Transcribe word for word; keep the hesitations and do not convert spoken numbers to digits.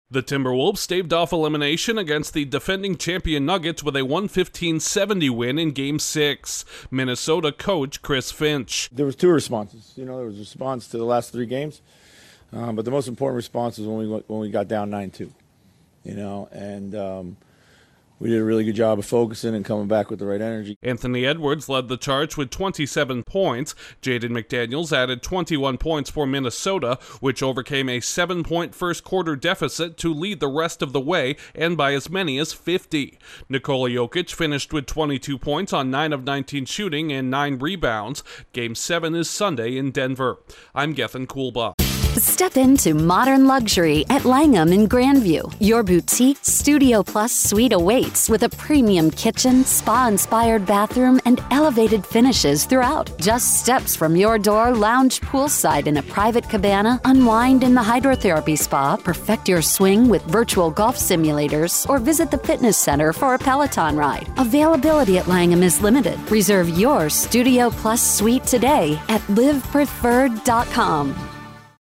The Timberwolves staved off elimination against the defending champion Nuggets with a one fifteen seventy win in Game six. Minnesota coach Chris Finch. There was two responses. You know, there was a response to the last three games, um, but the most important response was when we when we got down nine two. You know, and um, we did a really good job of focusing and coming back with the right energy. Anthony Edwards led the charge with twenty-seven points. Jaden McDaniels added twenty-one points for Minnesota, which overcame a seven-point first-quarter deficit to lead the rest of the way, and by as many as fifty. Nikola Jokic finished with twenty-two points on nine of nineteen shooting and nine rebounds. Game seven is Sunday in Denver. I'm Gethin Coolbaugh. Step into modern luxury at Langham in Grandview. Your boutique Studio Plus suite awaits with a premium kitchen, spa-inspired bathroom, and elevated finishes throughout. Just steps from your door, lounge poolside in a private cabana, unwind in the hydrotherapy spa, perfect your swing with virtual golf simulators, or visit the fitness center for a Peloton ride. Availability at Langham is limited. Reserve your Studio Plus suite today at live preferred dot com.